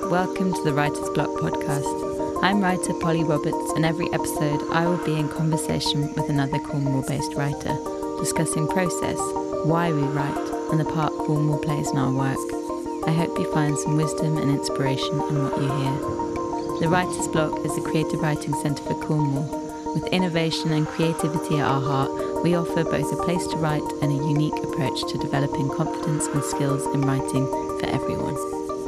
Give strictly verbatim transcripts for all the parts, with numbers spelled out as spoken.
Welcome to the Writer's Block podcast. I'm writer Polly Roberts, and every episode I will be in conversation with another Cornwall-based writer, discussing process, why we write, and the part Cornwall plays in our work. I hope you find some wisdom and inspiration in what you hear. The Writer's Block is a creative writing centre for Cornwall. With innovation and creativity at our heart, we offer both a place to write and a unique approach to developing confidence and skills in writing for everyone.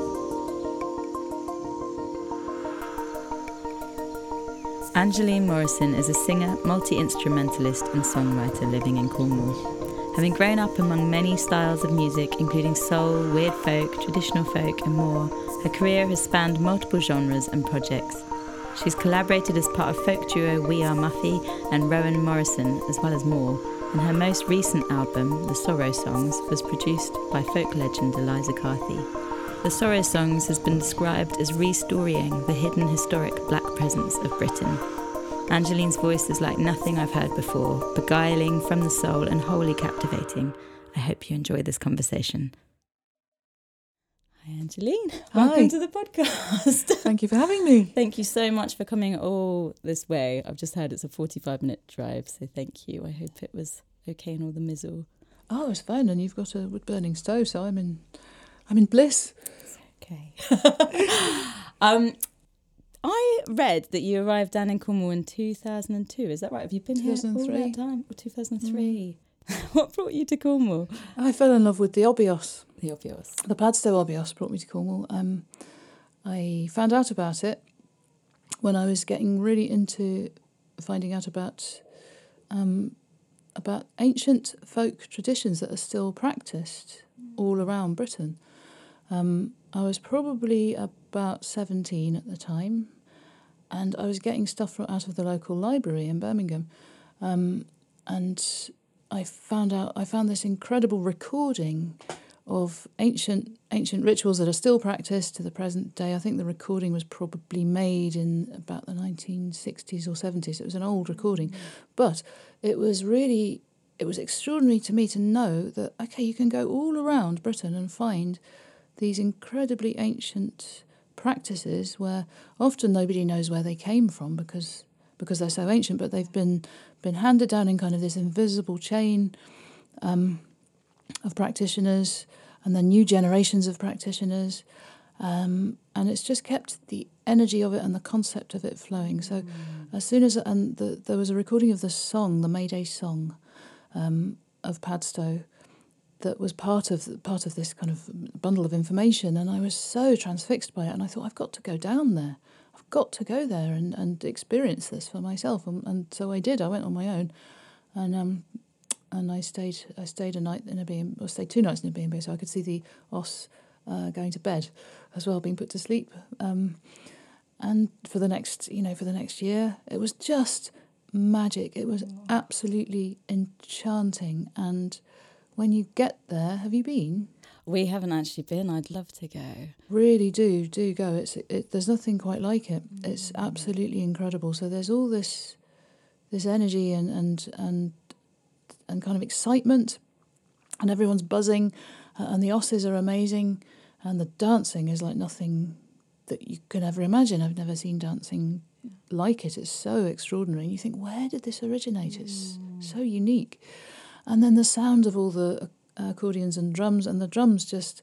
Angeline Morrison is a singer, multi-instrumentalist and songwriter living in Cornwall. Having grown up among many styles of music, including soul, weird folk, traditional folk and more, her career has spanned multiple genres and projects. She's collaborated as part of folk duo We Are Muffy and Rowan Morrison, as well as more, and her most recent album, The Sorrow Songs, was produced by folk legend Eliza Carthy. The Sorrow Songs has been described as restoring the hidden historic black presence of Britain. Angeline's voice is like nothing I've heard before, beguiling from the soul and wholly captivating. I hope you enjoy this conversation. Hi Angeline, welcome Hi. to the podcast. Thank you for having me. Thank you so much for coming all this way. I've just heard it's a forty-five minute drive, so thank you. I hope it was okay in all the mizzle. Oh, it's fine, and you've got a wood burning stove, so I'm in, I'm in bliss. Okay. um, I read that you arrived down in Cornwall in two thousand two. Is that right? Have you been here all that time? Or two thousand three? Mm. What brought you to Cornwall? I fell in love with the Obios. The Obios. The Padstow Obios brought me to Cornwall. Um, I found out about it when I was getting really into finding out about um, about ancient folk traditions that are still practiced all around Britain. Um, I was probably about seventeen at the time, and I was getting stuff from, out of the local library in Birmingham, um, and I found out I found this incredible recording of ancient ancient rituals that are still practiced to the present day. I think the recording was probably made in about the nineteen sixties or seventies. It was an old recording, but it was really it was extraordinary to me to know that okay, you can go all around Britain and find these incredibly ancient practices where often nobody knows where they came from because because they're so ancient, but they've been been handed down in kind of this invisible chain um, of practitioners, and then new generations of practitioners, um, and it's just kept the energy of it and the concept of it flowing. So, mm. as soon as and the, there was a recording of the song, the May Day song, um, of Padstow, that was part of part of this kind of bundle of information, and I was so transfixed by it, and I thought, I've got to go down there. I've got to go there and, and experience this for myself, and, and so I did. I went on my own, and um, and I stayed I stayed a night in a B and B, or stayed two nights in a B and B, so I could see the Os uh, going to bed as well, being put to sleep. Um, and for the next, you know, for the next year, it was just magic. It was absolutely enchanting, and when you get there, have you been? We haven't actually been. I'd love to go. Really do, do go. It's it, there's nothing quite like it. It's absolutely incredible. So there's all this this energy and and and, and kind of excitement, and everyone's buzzing, uh, and the osses are amazing, and the dancing is like nothing that you can ever imagine. I've never seen dancing like it. It's so extraordinary. And you think, where did this originate? It's mm. so unique. And then the sound of all the accordions and drums, and the drums just,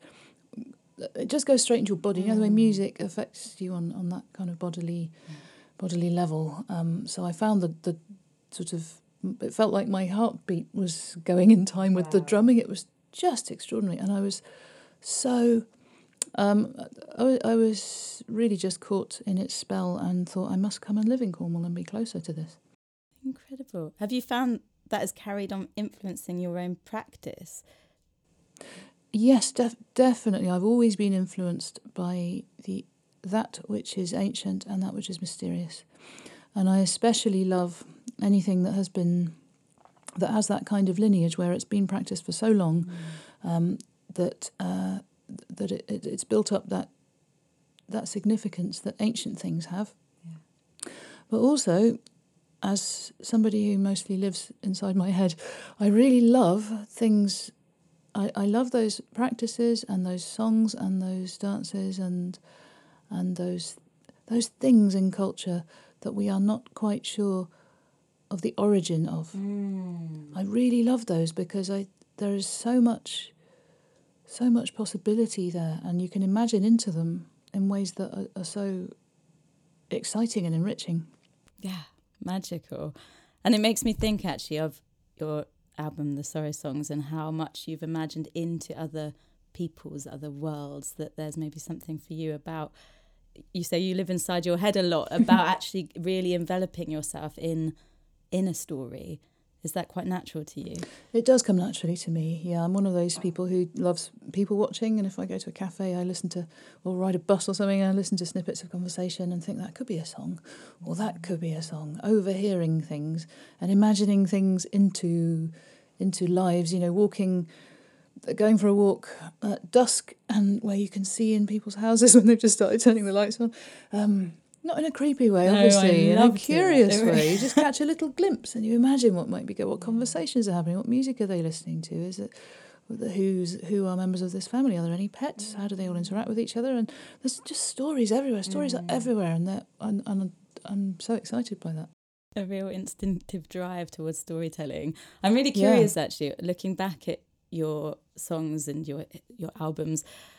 it just goes straight into your body. You know the way music affects you on, on that kind of bodily bodily level. Um, so I found that the sort of, it felt like my heartbeat was going in time with wow. the drumming. It was just extraordinary. And I was so, um, I, I was really just caught in its spell and thought I must come and live in Cornwall and be closer to this. Incredible. Have you found that has carried on influencing your own practice? Yes, def- definitely. I've always been influenced by the that which is ancient and that which is mysterious, and I especially love anything that has been that has that kind of lineage where it's been practiced for so long mm. um, that uh, that it, it, it's built up that that significance that ancient things have, yeah. But also, as somebody who mostly lives inside my head, I really love things, I, I love those practices and those songs and those dances and and those those things in culture that we are not quite sure of the origin of. Mm. I really love those because I there is so much so much possibility there, and you can imagine into them in ways that are, are so exciting and enriching. Yeah, magical. And it makes me think actually of your album, The Sorrow Songs, and how much you've imagined into other people's, other worlds, that there's maybe something for you about, you say you live inside your head a lot, about actually really enveloping yourself in in a story. Is that quite natural to you? It does come naturally to me, yeah. I'm one of those people who loves people watching, and if I go to a cafe, I listen to, or ride a bus or something, and I listen to snippets of conversation and think that could be a song, or that could be a song, overhearing things and imagining things into into lives, you know, walking, going for a walk at dusk, and where you can see in people's houses when they've just started turning the lights on. Um, Not in a creepy way, No, obviously, I in a loved curious it. way. You just catch a little glimpse and you imagine what might be going, what conversations are happening, what music are they listening to? Is it who's who are members of this family? Are there any pets? How do they all interact with each other? And there's just stories everywhere. Stories Mm. are everywhere, and they're, and, and I'm so excited by that. A real instinctive drive towards storytelling. I'm really Yeah. curious, actually, looking back at your songs and your your albums.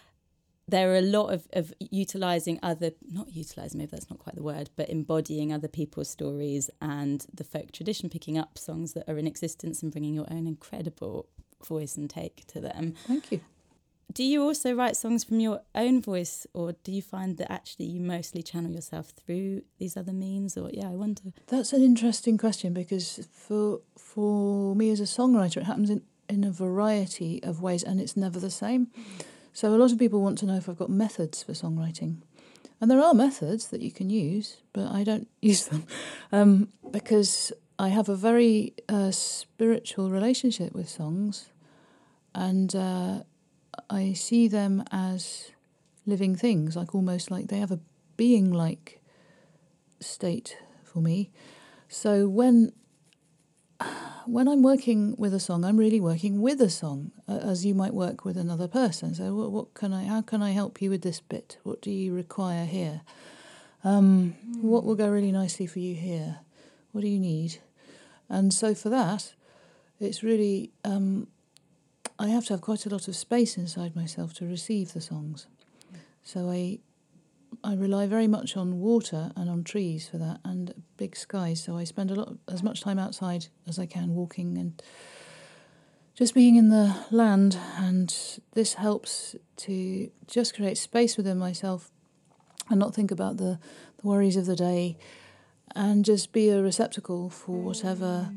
There are a lot of, of utilising other, not utilising, maybe that's not quite the word, but embodying other people's stories and the folk tradition, picking up songs that are in existence and bringing your own incredible voice and take to them. Thank you. Do you also write songs from your own voice, or do you find that actually you mostly channel yourself through these other means? Or, yeah, I wonder. That's an interesting question, because for for me as a songwriter, it happens in, in a variety of ways, and it's never the same. So a lot of people want to know if I've got methods for songwriting. And there are methods that you can use, but I don't use them um, because I have a very uh, spiritual relationship with songs, and uh, I see them as living things, like almost like they have a being-like state for me. So when when I'm working with a song, I'm really working with a song, uh, as you might work with another person. So what, what can I? How can I help you with this bit? What do you require here? Um, mm. What will go really nicely for you here? What do you need? And so for that, it's really um, I have to have quite a lot of space inside myself to receive the songs. So I I rely very much on water and on trees for that, and big skies. So I spend a lot, as much time outside as I can, walking and just being in the land. And this helps to just create space within myself and not think about the, the worries of the day, and just be a receptacle for whatever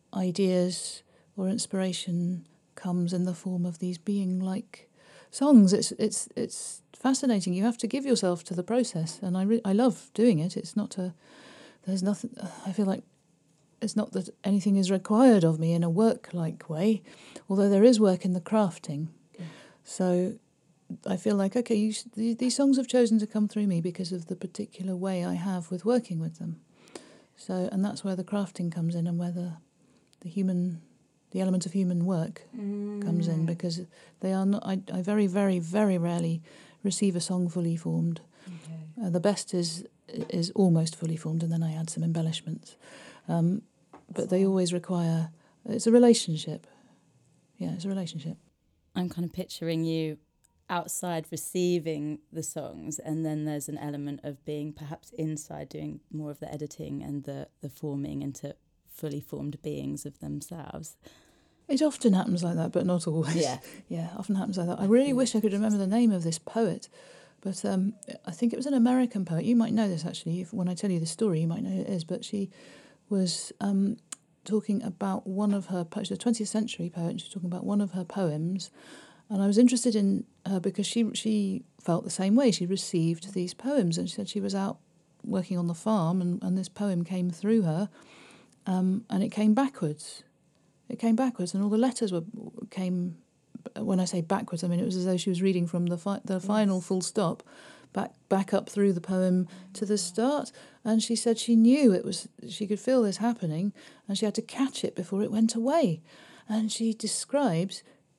ideas or inspiration comes in the form of these being-like songs. It's it's it's fascinating. You have to give yourself to the process, and I re- I love doing it. It's not a there's nothing. I feel like it's not that anything is required of me in a work-like way, although there is work in the crafting. Yeah. So I feel like okay, you, these songs have chosen to come through me because of the particular way I have with working with them. So and that's where the crafting comes in, and where the the human. The element of human work mm. comes in, because they are not. I, I very, very, very rarely receive a song fully formed. Okay. Uh, the best is is almost fully formed, and then I add some embellishments. Um, but so. They always require. It's a relationship. Yeah, it's a relationship. I'm kind of picturing you outside receiving the songs, and then there's an element of being perhaps inside doing more of the editing and the the forming into fully formed beings of themselves. It often happens like that, but not always. Yeah. Yeah, often happens like that. I really wish I could remember the name of this poet, but um, I think it was an American poet. You might know this, actually. If, when I tell you the story, you might know who it is. But she was um, talking about one of her poems. She's a twentieth century poet, and she was talking about one of her poems. And I was interested in her because she she felt the same way. She received these poems, and she said she was out working on the farm, and, and this poem came through her. Um, and it came backwards. It came backwards, and all the letters were came. When I say backwards, I mean it was as though she was reading from the fi- the yes. final full stop, back back up through the poem to the start. And she said she knew it was. She could feel this happening, and she had to catch it before it went away. And she describes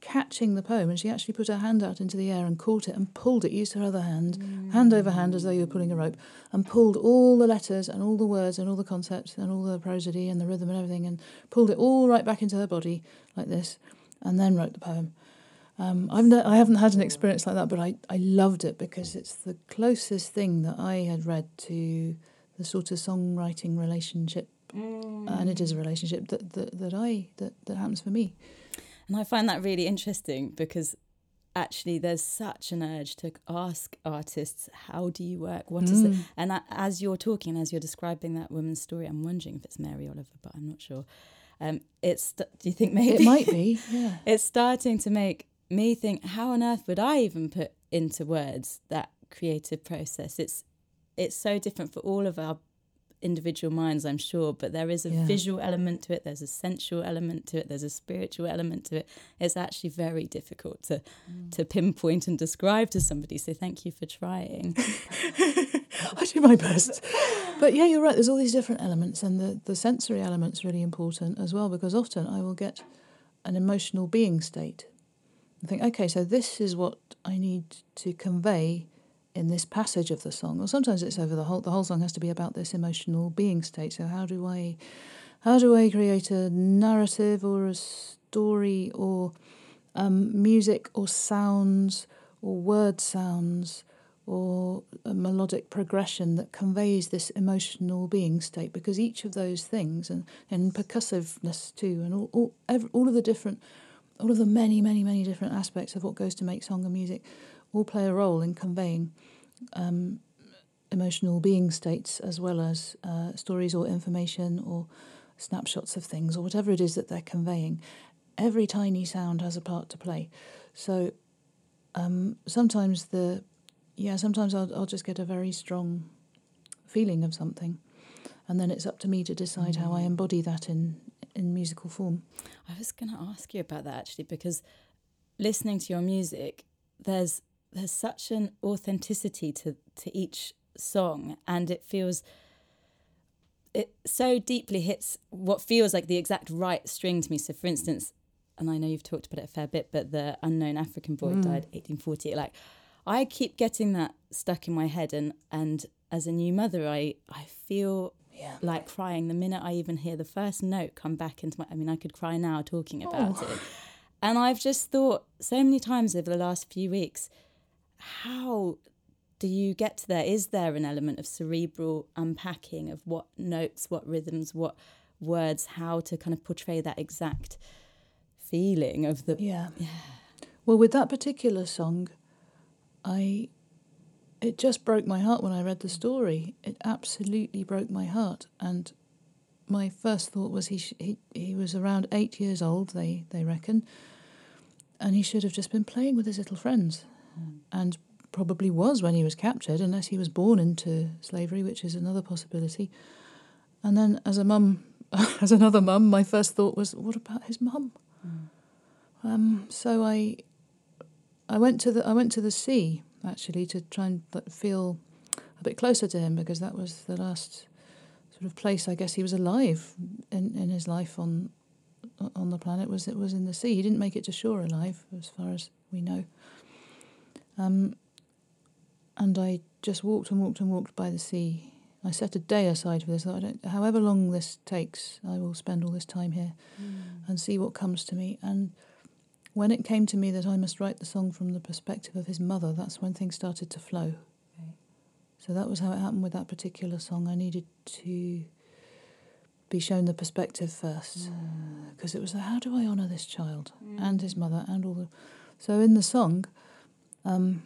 catching the poem, and she actually put her hand out into the air and caught it and pulled it, used her other hand, mm. hand over hand as though you were pulling a rope, and pulled all the letters and all the words and all the concepts and all the prosody and the rhythm and everything, and pulled it all right back into her body like this, and then wrote the poem. Um, I've ne- I haven't had an experience like that, but I, I loved it because it's the closest thing that I had read to the sort of songwriting relationship, mm. and it is a relationship that that, that I that, that happens for me. And I find that really interesting because actually there's such an urge to ask artists, how do you work? What mm. is it? And I, as you're talking, as you're describing that woman's story, I'm wondering if it's Mary Oliver, but I'm not sure. Um, it's do you think maybe? It might be, yeah. It's starting to make me think, how on earth would I even put into words that creative process? It's it's so different for all of our individual minds, I'm sure, but there is a yeah. visual element to it, there's a sensual element to it, there's a spiritual element to it. It's actually very difficult to mm. to pinpoint and describe to somebody, so thank you for trying. I do my best. But yeah, you're right, there's all these different elements, and the, the sensory element's really important as well, because often I will get an emotional being state and think, okay, so this is what I need to convey in this passage of the song, or sometimes it's over the whole. The whole song has to be about this emotional being state. So how do I, how do I create a narrative or a story or um, music or sounds or word sounds or a melodic progression that conveys this emotional being state? Because each of those things, and, and percussiveness too, and all all, every, all of the different, all of the many many many different aspects of what goes to make song and music, all play a role in conveying um, emotional being states, as well as uh, stories or information or snapshots of things or whatever it is that they're conveying. Every tiny sound has a part to play. So um, sometimes the yeah sometimes I'll, I'll just get a very strong feeling of something, and then it's up to me to decide mm. how I embody that in in musical form. I was going to ask you about that actually, because listening to your music, there's there's such an authenticity to, to each song, and it feels, it so deeply hits what feels like the exact right string to me. So for instance, and I know you've talked about it a fair bit, but the Unknown African Boy mm. died eighteen forty. Like, I keep getting that stuck in my head, and, and as a new mother, I, I feel yeah. like crying the minute I even hear the first note come back into my, I mean, I could cry now talking about oh. it. And I've just thought so many times over the last few weeks, how do you get to there? Is there an element of cerebral unpacking of what notes, what rhythms, what words, how to kind of portray that exact feeling of the... Yeah. yeah. Well, with that particular song, I... it just broke my heart when I read the story. It absolutely broke my heart. And my first thought was he sh- he, he was around eight years old, they, they reckon, and he should have just been playing with his little friends. Mm. And probably was when he was captured, unless he was born into slavery, which is another possibility. And then as a mum, as another mum, my first thought was, what about his mum? Mm. Um, so I I went to the I went to the sea, actually, to try and feel a bit closer to him, because that was the last sort of place I guess he was alive in, in his life on on the planet. Was it was in the sea. He didn't make it to shore alive, as far as we know. Um, and I just walked and walked and walked by the sea. I set a day aside for this. I don't, however long this takes, I will spend all this time here mm. and see what comes to me. And when it came to me that I must write the song from the perspective of his mother, that's when things started to flow. Okay. So that was how it happened with that particular song. I needed to be shown the perspective first, because mm. it was like, how do I honour this child mm. and his mother and all the... So in the song, um,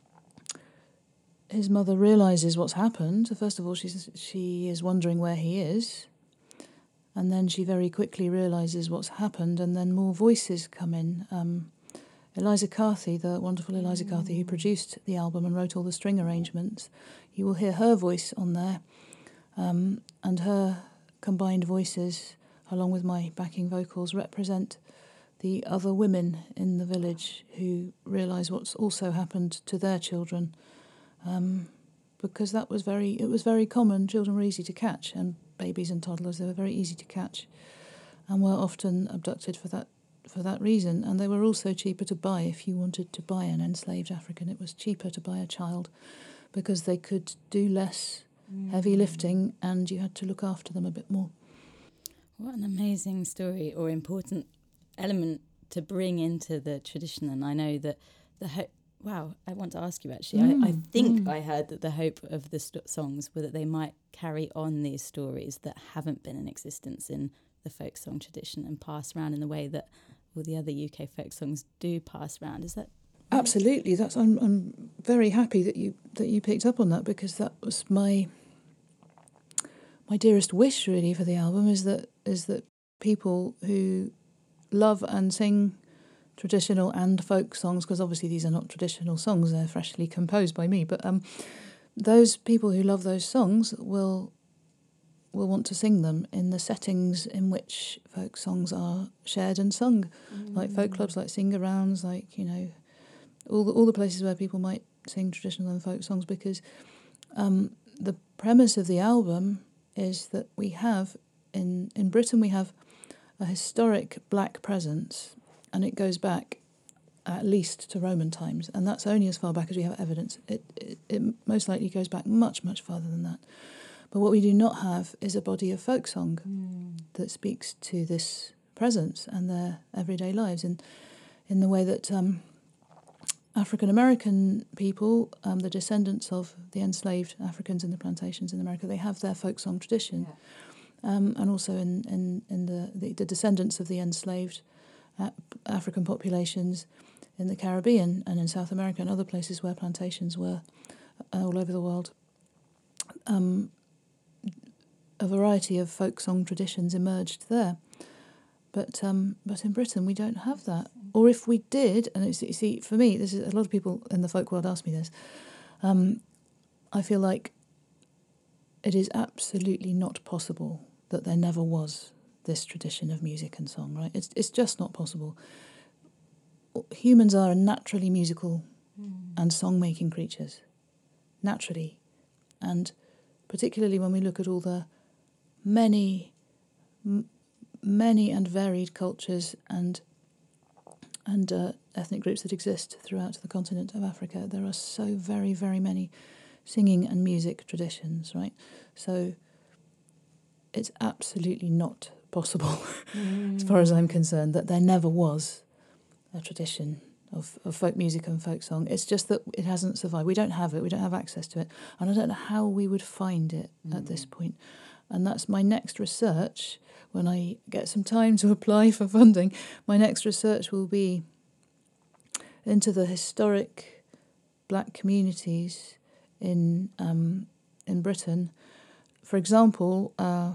his mother realises what's happened. So first of all, she's, she is wondering where he is, and then she very quickly realises what's happened, and then more voices come in. Um, Eliza Carthy, the wonderful Eliza mm. Carthy, who produced the album and wrote all the string arrangements, you will hear her voice on there, um, and her combined voices, along with my backing vocals, represent the other women in the village who realise what's also happened to their children, um, because that was very, it was very common. Children were easy to catch, and babies and toddlers, they were very easy to catch, and were often abducted for that for that reason, and they were also cheaper to buy. If you wanted to buy an enslaved African, it was cheaper to buy a child because they could do less mm. heavy lifting, and you had to look after them a bit more. What an amazing story, or important element to bring into the tradition. And I know that the ho- wow, I want to ask you actually. Mm, I, I think mm. I heard that the hope of the st- songs were that they might carry on these stories that haven't been in existence in the folk song tradition and pass around in the way that all the other U K folk songs do pass around. Is that absolutely? That's I'm I'm very happy that you that you picked up on that, because that was my my dearest wish really for the album, is that is that people who love and sing traditional and folk songs, because obviously these are not traditional songs, they're freshly composed by me, but um, those people who love those songs will will want to sing them in the settings in which folk songs are shared and sung, mm. like folk clubs, like sing-arounds, like, you know, all the, all the places where people might sing traditional and folk songs, because um, the premise of the album is that we have, in, in Britain, we have a historic black presence, and it goes back at least to Roman times, and that's only as far back as we have evidence. It, it, it most likely goes back much, much farther than that. But what we do not have is a body of folk song mm. that speaks to this presence and their everyday lives in in the way that um, African American people, um, the descendants of the enslaved Africans in the plantations in America, they have their folk song tradition, yeah. um, and also in in, in the, the, the descendants of the enslaved uh, African populations in the Caribbean and in South America and other places where plantations were uh, all over the world. Um, a variety of folk song traditions emerged there. But um, but in Britain, we don't have that. Or if we did, and it's, you see, for me, this is a lot of people in the folk world ask me this, um, I feel like it is absolutely not possible that there never was this tradition of music and song, right? It's, it's just not possible. Humans are naturally musical mm. and song-making creatures, naturally. And particularly when we look at all the many, m- many and varied cultures and and uh, ethnic groups that exist throughout the continent of Africa, there are so very, very many singing and music traditions, right? So it's absolutely not possible, mm. as far as I'm concerned, that there never was a tradition of, of folk music and folk song. It's just that it hasn't survived. We don't have it. We don't have access to it. And I don't know how we would find it mm. at this point. And that's my next research. When I get some time to apply for funding, my next research will be into the historic black communities in um, in Britain. For example, uh,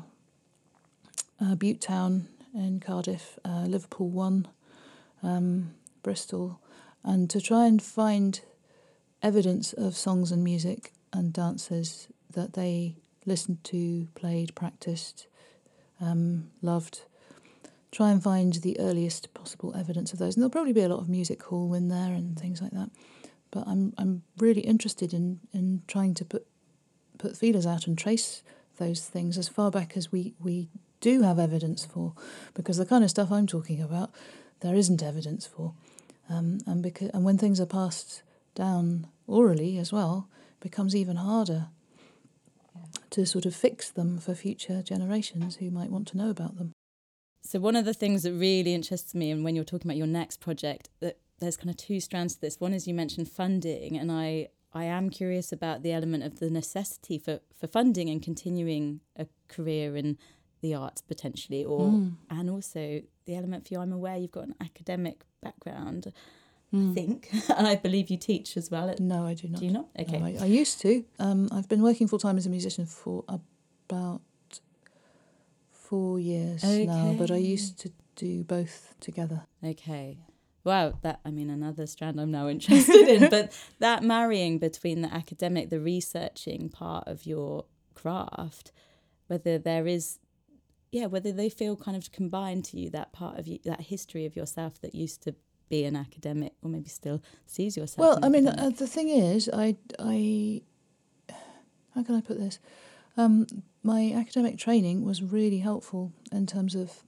uh, Bute Town in Cardiff, uh, Liverpool One, um, Bristol, and to try and find evidence of songs and music and dances that they listened to, played, practiced, um, loved. Try and find the earliest possible evidence of those. And there'll probably be a lot of music hall in there and things like that. But I'm I'm really interested in, in trying to put put feelers out and trace those things as far back as we, we do have evidence for, because the kind of stuff I'm talking about, there isn't evidence for. Um, and because and when things are passed down orally as well, it becomes even harder to sort of fix them for future generations who might want to know about them. So one of the things that really interests me, and when you're talking about your next project, that there's kind of two strands to this. One is you mentioned funding, and I, I am curious about the element of the necessity for, for funding and continuing a career in the arts potentially, or mm. and also the element for you. I'm aware you've got an academic background, mm. I think, and I believe you teach as well. No, I do not. Do you not? Okay. No, I, I used to. Um, I've been working full time as a musician for about four years okay. now, but I used to do both together. Okay. Wow, that, I mean, another strand I'm now interested in, but that marrying between the academic, the researching part of your craft, whether there is, yeah, whether they feel kind of combined to you, that part of you, that history of yourself that used to be an academic, or maybe still sees yourself. Well, I mean, academic. uh, the thing is, I, I, how can I put this? Um, my academic training was really helpful in terms of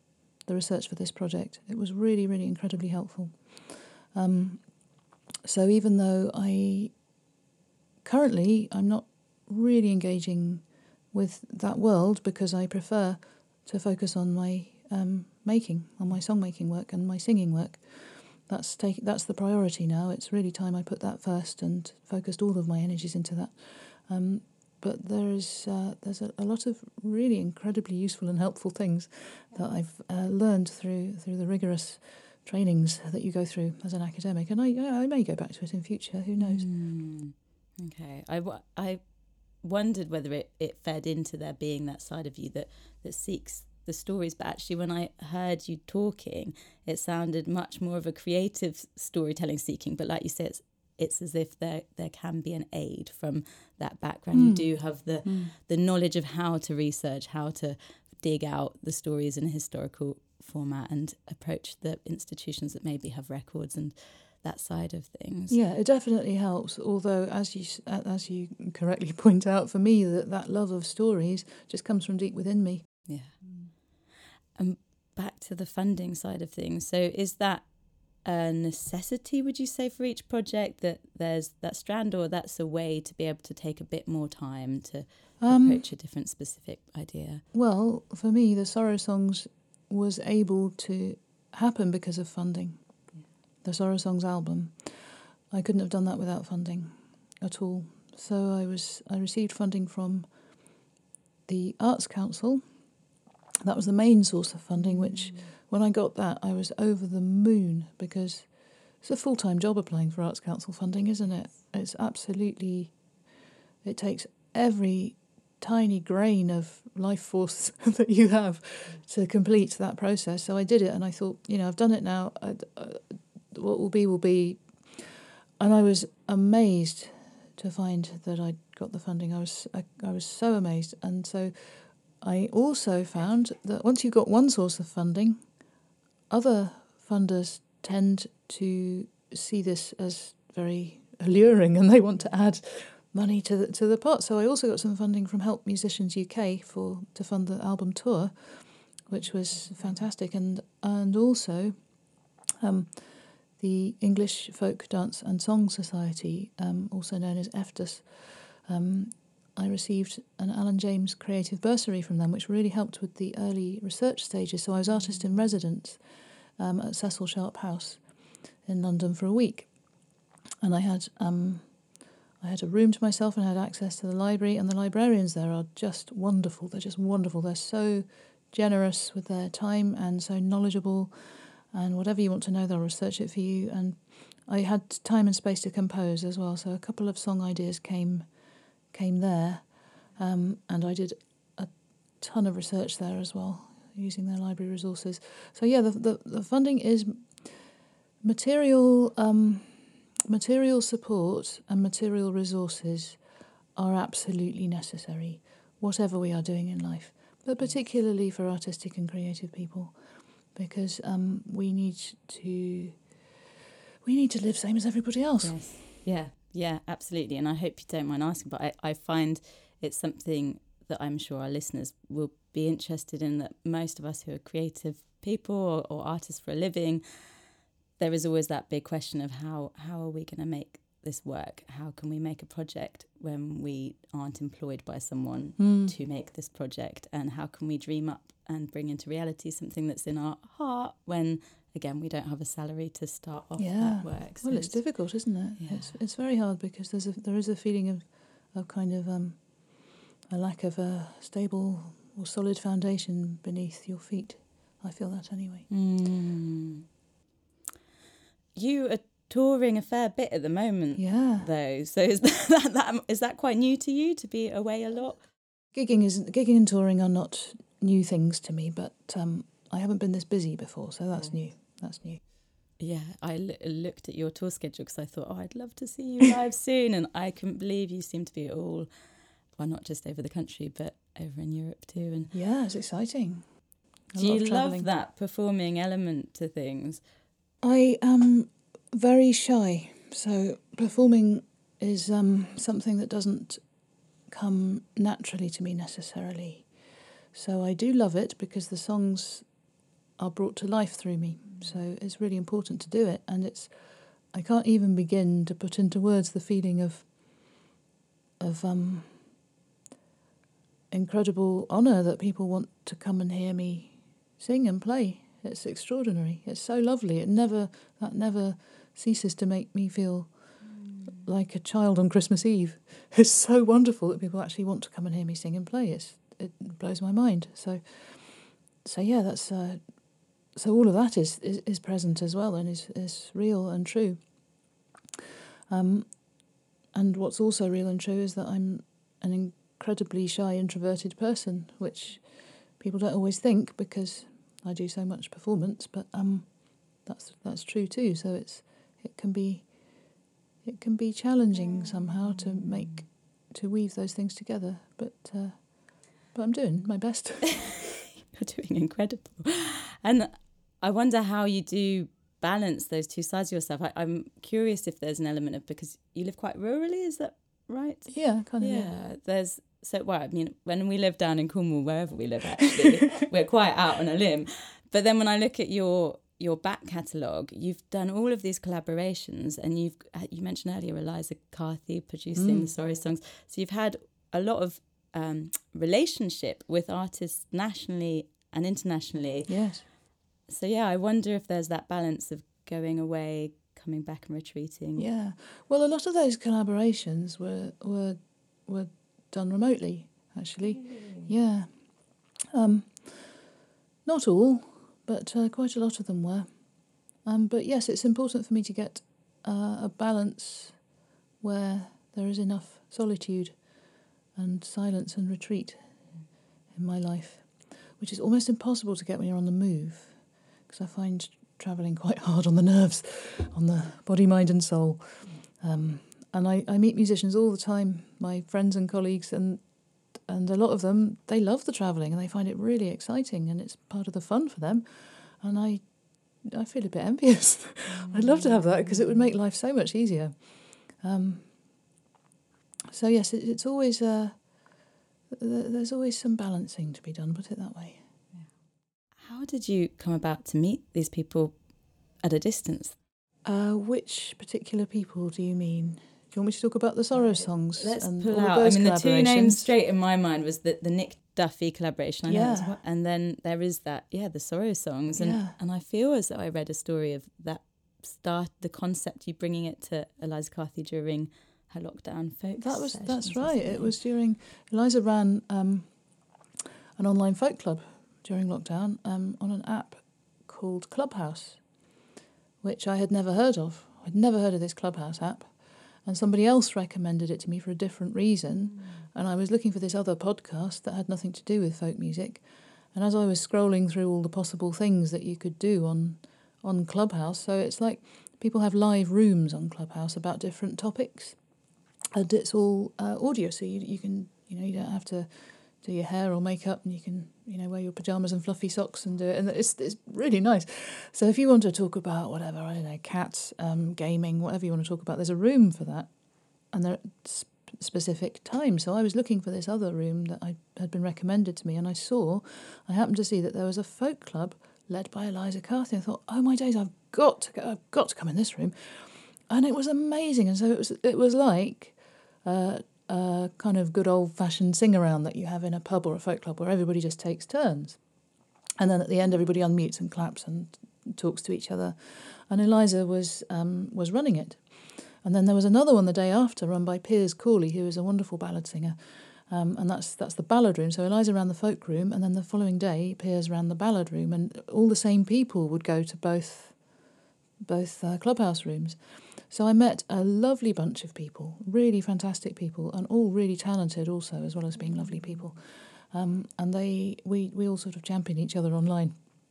the research for this project. It was really, really incredibly helpful. Um, so even though I currently I'm not really engaging with that world because I prefer to focus on my um, making, on my song-making work and my singing work. That's take, that's the priority now. It's really time I put that first and focused all of my energies into that. Um, but there is uh, there's a, a lot of really incredibly useful and helpful things that I've uh, learned through through the rigorous trainings that you go through as an academic, and I I may go back to it in future. Who knows? Mm, okay, I, I wondered whether it, it fed into there being that side of you that that seeks the stories, but actually when I heard you talking, it sounded much more of a creative storytelling seeking. But like you said, it's it's as if there there can be an aid from that background. Mm. You do have the mm. the knowledge of how to research, how to dig out the stories in a historical format and approach the institutions that maybe have records and that side of things. Yeah, it definitely helps. Although, as you as you correctly point out, for me, that that love of stories just comes from deep within me. Yeah. And um, back to the funding side of things. So, is that a necessity, would you say, for each project that there's that strand, or that's a way to be able to take a bit more time to um, approach a different specific idea? Well, for me, the Sorrow Songs was able to happen because of funding. Yeah. The Sorrow Songs album, I couldn't have done that without funding at all. So I was I received funding from the Arts Council. That was the main source of funding, which mm. when I got that, I was over the moon, because it's a full-time job applying for Arts Council funding, isn't it? It's absolutely, it takes every tiny grain of life force that you have to complete that process. So I did it, and I thought, you know, I've done it now. I, uh, what will be, will be. And I was amazed to find that I'd got the funding. I was, I, I was so amazed. And so I also found that once you've got one source of funding, other funders tend to see this as very alluring, and they want to add money to the, to the pot. So I also got some funding from Help Musicians U K for to fund the album tour, which was fantastic, and and also um, the English Folk Dance and Song Society, um, also known as E F D U S. Um, I received an Alan James Creative Bursary from them, which really helped with the early research stages. So I was artist in residence um, at Cecil Sharp House in London for a week, and I had um, I had a room to myself and had access to the library. And the librarians there are just wonderful. They're just wonderful. They're so generous with their time and so knowledgeable. And whatever you want to know, they'll research it for you. And I had time and space to compose as well. So a couple of song ideas came. came there, um, and I did a ton of research there as well, using their library resources. So yeah, the the, the funding is material, um, material support and material resources are absolutely necessary, whatever we are doing in life, but particularly for artistic and creative people, because um, we need to we need to live same as everybody else. Yes. Yeah. Yeah, absolutely. And I hope you don't mind asking, but I, I find it's something that I'm sure our listeners will be interested in, that most of us who are creative people or, or artists for a living, there is always that big question of how, how are we going to make this work? How can we make a project when we aren't employed by someone mm. to make this project? And how can we dream up and bring into reality something that's in our heart when, again, we don't have a salary to start off yeah. that work? So well, it's, it's difficult, isn't it? Yeah. It's it's very hard, because there's a there is a feeling of, of kind of um, a lack of a stable or solid foundation beneath your feet. I feel that anyway. Mm. You are touring a fair bit at the moment, yeah. though. So is that, that is that quite new to you, to be away a lot? Gigging is gigging and touring are not new things to me, but um, I haven't been this busy before, so that's new. That's new. Yeah, I l- looked at your tour schedule because I thought, oh, I'd love to see you live soon, and I couldn't believe you seem to be all, well, not just over the country, but over in Europe too. And yeah, it's exciting. A do you love that performing element to things? I am very shy, so performing is um, something that doesn't come naturally to me necessarily. So I do love it because the songs are brought to life through me. So it's really important to do it, and it's I can't even begin to put into words the feeling of of um, incredible honour that people want to come and hear me sing and play. It's extraordinary. It's so lovely. It never that never ceases to make me feel mm. like a child on Christmas Eve. It's so wonderful that people actually want to come and hear me sing and play. It's, it blows my mind. So, so yeah, that's uh, so all of that is, is, is present as well and is is real and true. Um, and what's also real and true is that I'm an incredibly shy, introverted person, which people don't always think because I do so much performance, but um, that's that's true too. So it's it can be it can be challenging somehow to make to weave those things together. But uh, but I'm doing my best. You're doing incredible, and I wonder how you do balance those two sides of yourself. I, I'm curious if there's an element of, because you live quite rurally, is that right? Yeah, kind of. Yeah, yeah. there's. So, well, I mean, when we live down in Cornwall, wherever we live, actually, we're quite out on a limb. But then when I look at your your back catalogue, you've done all of these collaborations, and you've you mentioned earlier Eliza Carthy producing mm. the Sorrow Songs. So you've had a lot of um, relationship with artists nationally and internationally. Yes. So yeah, I wonder if there's that balance of going away, coming back and retreating. Yeah. Well, a lot of those collaborations were were were done remotely, actually. Mm. Yeah. Um, not all, but uh, quite a lot of them were. Um, but yes, it's important for me to get uh, a balance where there is enough solitude and silence and retreat in my life, which is almost impossible to get when you're on the move, because I find travelling quite hard on the nerves, on the body, mind and soul. Um, and I, I meet musicians all the time, my friends and colleagues, and and a lot of them, they love the travelling and they find it really exciting and it's part of the fun for them. And I I feel a bit envious. I'd love to have that because it would make life so much easier. Um, so yes, it, it's always, uh, there's always some balancing to be done, put it that way. Yeah. How did you come about to meet these people at a distance? Uh, which particular people do you mean? Do you want me to talk about the Sorrow Songs? Let's and pull all out. Of those I mean, the two names straight in my mind was the, the Nick Duffy collaboration. I know yeah. it was, and then there is that, yeah, the Sorrow Songs. And, yeah. and I feel as though I read a story of that start, the concept, you bringing it to Eliza Carthy during her lockdown folk That was sessions. That's right. It was during, Eliza ran um, an online folk club during lockdown um, on an app called Clubhouse, which I had never heard of. I'd never heard of this Clubhouse app. And somebody else recommended it to me for a different reason. Mm. And I was looking for this other podcast that had nothing to do with folk music. And as I was scrolling through all the possible things that you could do on on Clubhouse, so it's like people have live rooms on Clubhouse about different topics. And it's all uh, audio, so you you can, you know, you don't have to do your hair or makeup, and you can, you know, wear your pajamas and fluffy socks and do it, and it's it's really nice. So if you want to talk about whatever, I don't know, cats, um, gaming, whatever you want to talk about, there's a room for that, and there are sp- specific times. So I was looking for this other room that I had been recommended to me, and I saw, I happened to see that there was a folk club led by Eliza Carthy. I thought, oh my days, I've got to go, I've got to come in this room, and it was amazing. And so it was it was like. Uh, a kind of good old-fashioned sing-around that you have in a pub or a folk club where everybody just takes turns. And then at the end, everybody unmutes and claps and talks to each other. And Eliza was um, was running it. And then there was another one the day after run by Piers Corley, who is a wonderful ballad singer. Um, and that's that's the ballad room. So Eliza ran the folk room, and then the following day, Piers ran the ballad room. And all the same people would go to both, both uh, clubhouse rooms. So I met a lovely bunch of people, really fantastic people, and all really talented also, as well as being lovely people. Um, and they, we, we all sort of championed each other online.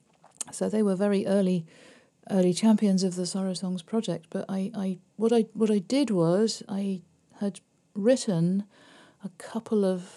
So they were very early, early champions of the Sorrow Songs project. But I, I, what I, what I did was I had written a couple of,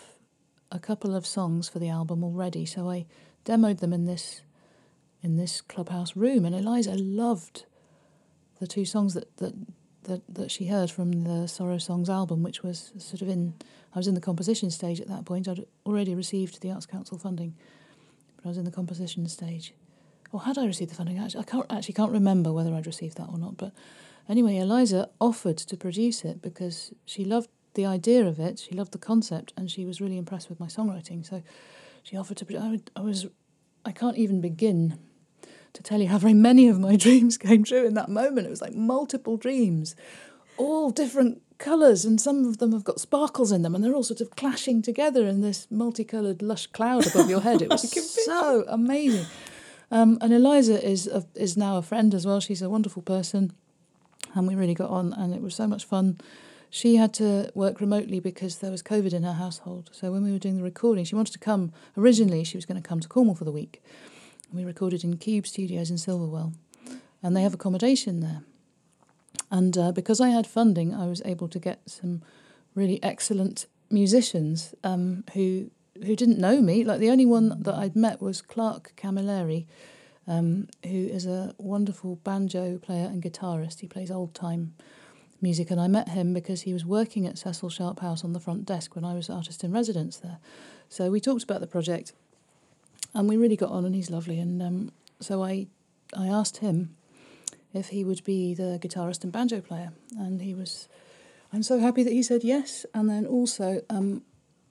a couple of songs for the album already. So I demoed them in this, in this clubhouse room, and Eliza loved the two songs that, that that that she heard from the Sorrow Songs album, which was sort of in, I was in the composition stage at that point. I'd already received the Arts Council funding, but I was in the composition stage. or had I received the funding? Actually, I can't actually can't remember whether I'd received that or not. But anyway, Eliza offered to produce it because she loved the idea of it, she loved the concept, and she was really impressed with my songwriting. So she offered to produce. I, would, I was, I can't even begin to tell you how very many of my dreams came true in that moment. It was like multiple dreams, all different colours, and some of them have got sparkles in them, and they're all sort of clashing together in this multicoloured lush cloud above your head. It was so amazing. Um, and Eliza is a, is now a friend as well. She's a wonderful person, and we really got on, and it was so much fun. She had to work remotely because there was COVID in her household. So when we were doing the recording, she wanted to come. Originally, she was going to come to Cornwall for the week. We recorded in Cube Studios in Silverwell, and they have accommodation there. And uh, because I had funding, I was able to get some really excellent musicians um, who who didn't know me. Like, the only one that I'd met was Clark Camilleri, um, who is a wonderful banjo player and guitarist. He plays old-time music, and I met him because he was working at Cecil Sharp House on the front desk when I was artist in residence there. So we talked about the project, and we really got on, and he's lovely. And um, so I, I asked him if he would be the guitarist and banjo player, and he was. I'm so happy that he said yes. And then also, um,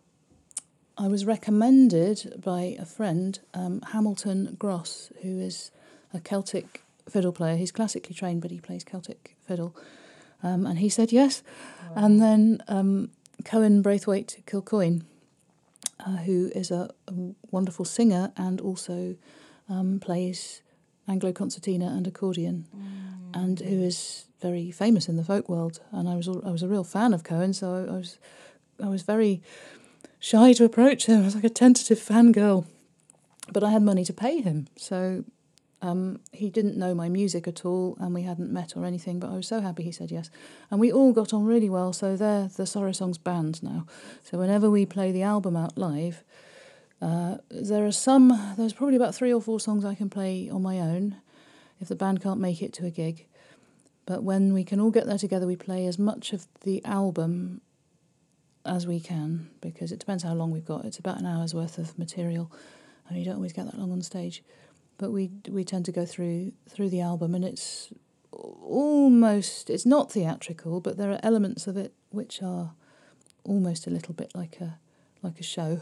I was recommended by a friend, um, Hamilton Gross, who is a Celtic fiddle player. He's classically trained, but he plays Celtic fiddle. Um, and he said yes. Wow. And then um, Cohen Braithwaite Kilcoyne, uh, who is a, a wonderful singer and also um, plays Anglo-concertina and accordion, mm. and who is very famous in the folk world. And I was I was a real fan of Cohen, so I, I was I was very shy to approach him. I was like a tentative fangirl, but I had money to pay him, so um, he didn't know my music at all, and we hadn't met or anything. But I was so happy he said yes, and we all got on really well. So they're the Sorrow Songs band now. So whenever we play the album out live. Uh, there are some, there's probably about three or four songs I can play on my own if the band can't make it to a gig. But when we can all get there together, we play as much of the album as we can, because it depends how long we've got. It's about an hour's worth of material, and you don't always get that long on stage. But we we tend to go through through the album, and it's almost, it's not theatrical, but there are elements of it which are almost a little bit like a like a show.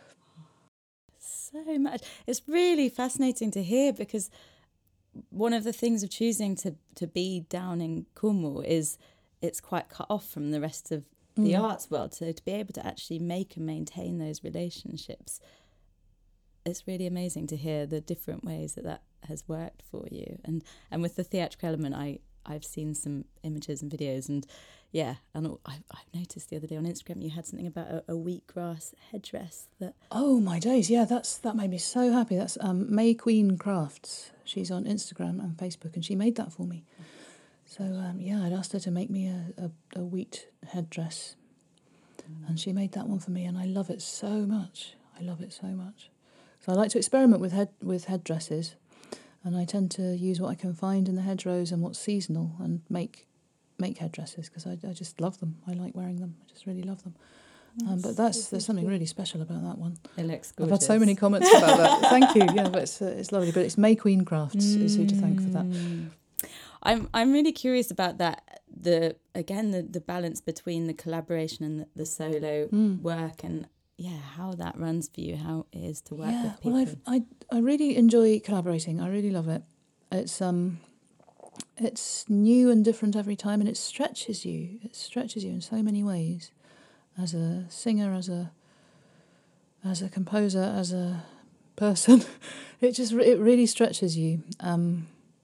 So much. It's really fascinating to hear, because one of the things of choosing to, to be down in Cornwall is it's quite cut off from the rest of the mm. arts world. So to be able to actually make and maintain those relationships, it's really amazing to hear the different ways that that has worked for you. And and with the theatrical element, I, I've seen some images and videos, and yeah, and I, I've noticed the other day on Instagram you had something about a, a wheatgrass headdress. That oh my days, yeah, that's that made me so happy. That's um, May Queen Crafts. She's on Instagram and Facebook, and she made that for me. So um, yeah, I'd asked her to make me a, a, a wheat headdress, mm. and she made that one for me, and I love it so much. I love it so much. So I like to experiment with head with headdresses, and I tend to use what I can find in the hedgerows and what's seasonal, and make make headdresses, because I, I just love them. I like wearing them. I just really love them. Um, but that's there's something really special about that one. It looks gorgeous. I've had so many comments about that. Thank you. Yeah, but it's uh, it's lovely. But it's May Queen Crafts mm. is who to thank for that. I'm I'm really curious about that. The again the, the balance between the collaboration and the, the solo mm. work, and yeah, how that runs for you, how it is to work yeah, with people. Well, I've, I I really enjoy collaborating. I really love it. It's um. It's new and different every time, and it stretches you. It stretches you in so many ways, as a singer, as a as a composer, as a person. It just it really stretches you. Um,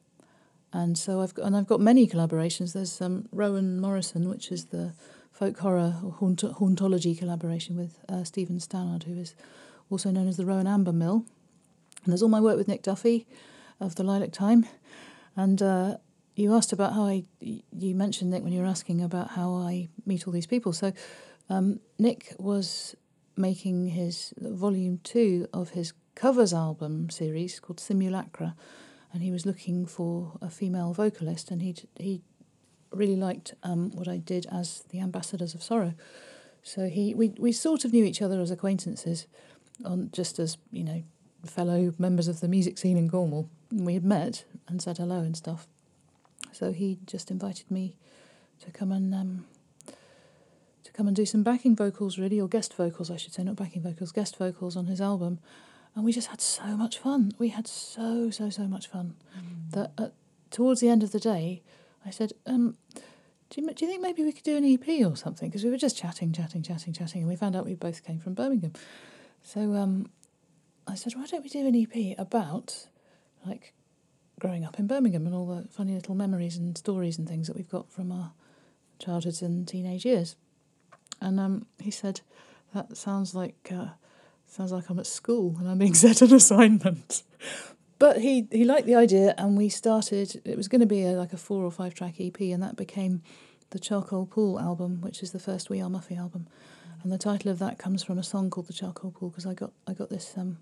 and so I've got, and I've got many collaborations. There's um, Rowan Morrison, which is the folk horror or haunt, hauntology collaboration with uh, Stephen Stannard, who is also known as the Rowan Amber Mill. And there's all my work with Nick Duffy of the Lilac Time, and. Uh, You asked about how I, you mentioned, Nick, when you were asking about how I meet all these people. So um, Nick was making his volume two of his covers album series called Simulacra, and he was looking for a female vocalist, and he he really liked um, what I did as the Ambassadors of Sorrow. So he we, we sort of knew each other as acquaintances, on just as, you know, fellow members of the music scene in Cornwall. we had met and said hello and stuff. So he just invited me to come and um, to come and do some backing vocals, really, or guest vocals, I should say, not backing vocals, guest vocals on his album. And we just had so much fun. We had so, so, so much fun mm. that uh, towards the end of the day, I said, um, do you, do you think maybe we could do an E P or something? Because we were just chatting, chatting, chatting, chatting, and we found out we both came from Birmingham. So um, I said, why don't we do an E P about, like, growing up in Birmingham and all the funny little memories and stories and things that we've got from our childhoods and teenage years. And um, he said, that sounds like... Uh, Sounds like I'm at school and I'm being set an assignment. But he, he liked the idea, and we started, it was going to be a, like a four or five track E P, and that became the Charcoal Pool album, which is the first We Are Muffy album. Mm. And the title of that comes from a song called The Charcoal Pool, because I got I got this um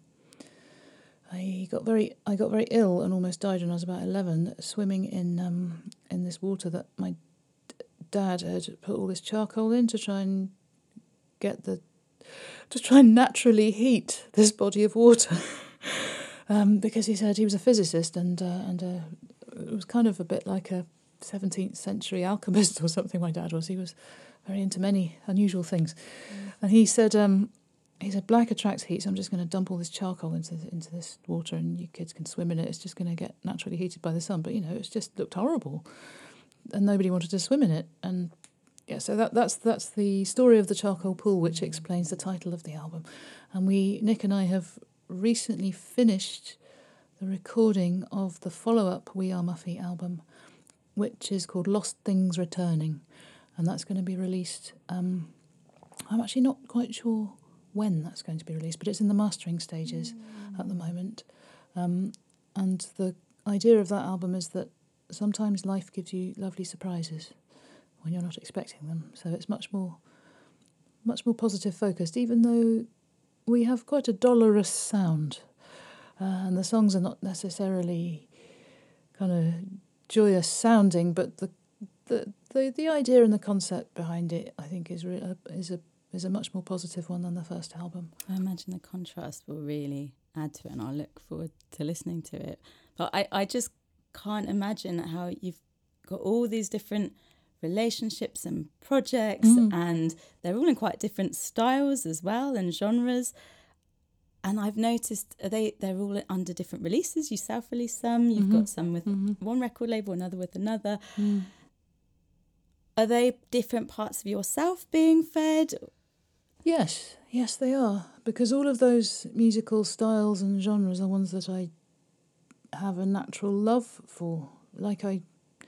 I got very I got very ill and almost died when I was about eleven, swimming in um in this water that my d- dad had put all this charcoal in to try and get the to try and naturally heat this body of water. um, because he said he was a physicist, and uh, and uh, it was kind of a bit like a seventeenth century alchemist or something, my dad was. He was very into many unusual things. Mm. And he said, um, he said, black attracts heat, so I'm just going to dump all this charcoal into into this water and you kids can swim in it. It's just going to get naturally heated by the sun. But, you know, it just looked horrible. And nobody wanted to swim in it. And yeah, so that that's that's the story of the Charcoal Pool, which explains the title of the album. And we, Nick and I, have recently finished the recording of the follow-up We Are Muffy album, which is called Lost Things Returning, and that's going to be released. Um, I'm actually not quite sure when that's going to be released, but it's in the mastering stages mm. at the moment. Um, and the idea of that album is that sometimes life gives you lovely surprises when you're not expecting them. So it's much more, much more positive focused, even though we have quite a dolorous sound, uh, and the songs are not necessarily kind of joyous sounding, but the the the, the idea and the concept behind it, I think, is re- is a is a much more positive one than the first album. I imagine the contrast will really add to it, and I look forward to listening to it. But I, I just can't imagine how you've got all these different relationships and projects, mm. and they're all in quite different styles as well and genres. And I've noticed are they they're all under different releases. You self-release some, you've mm-hmm. got some with mm-hmm. one record label, another with another. Mm. Are they different parts of yourself being fed? Yes, yes they are, because all of those musical styles and genres are ones that I have a natural love for. Like I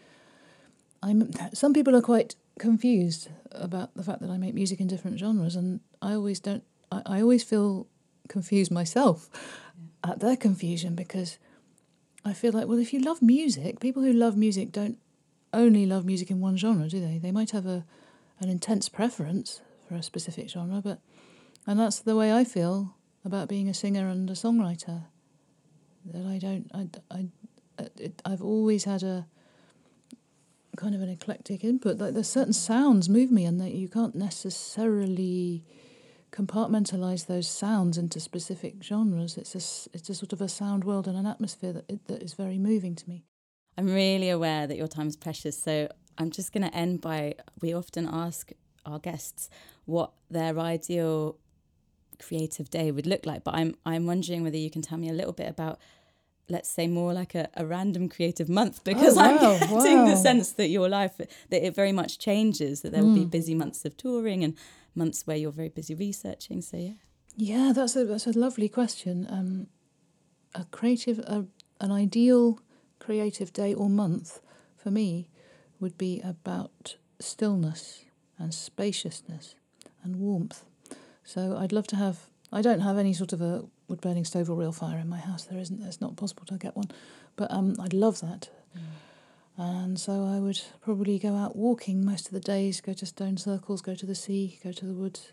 I'm some people are quite confused about the fact that I make music in different genres, and I always don't I, I always feel confused myself yeah. at their confusion, because I feel like, well, if you love music, people who love music don't only love music in one genre, do they? They might have a an intense preference for a specific genre, but and that's the way I feel about being a singer and a songwriter. That I don't I, I it, I've always had a kind of an eclectic input. Like there's certain sounds move me, and that you can't necessarily compartmentalise those sounds into specific genres. It's a, it's a sort of a sound world and an atmosphere that it, that is very moving to me. I'm really aware that your time is precious, so I'm just going to end by, we often ask our guests what their ideal creative day would look like, but I'm I'm wondering whether you can tell me a little bit about, let's say, more like a, a random creative month, because oh, wow, I'm getting wow. the sense that your life, that it very much changes, that there will mm. be busy months of touring and months where you're very busy researching. So yeah, yeah, that's a that's a lovely question. Um, a creative, a, an ideal creative day or month for me would be about stillness and spaciousness and warmth. So I'd love to have. I don't have any sort of a wood burning stove or real fire in my house. There isn't. It's not possible to get one, but um, I'd love that. Mm. And so I would probably go out walking most of the days, go to stone circles, go to the sea, go to the woods,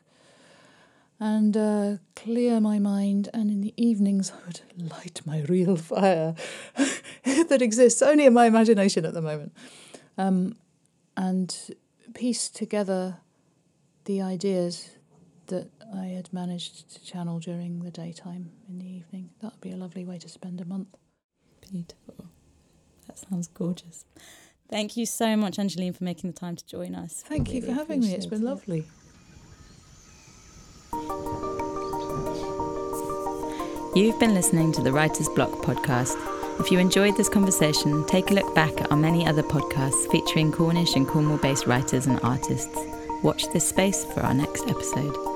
and uh, clear my mind. And in the evenings, I would light my real fire that exists only in my imagination at the moment, um, and piece together the ideas that I had managed to channel during the daytime in the evening. That would be a lovely way to spend a month. Beautiful. That sounds gorgeous. Thank you so much, Angeline, for making the time to join us. Thank Really you for having me. It's been appreciate it. lovely. You've been listening to the Writer's Block podcast. If you enjoyed this conversation, take a look back at our many other podcasts featuring Cornish and Cornwall-based writers and artists. Watch this space for our next episode.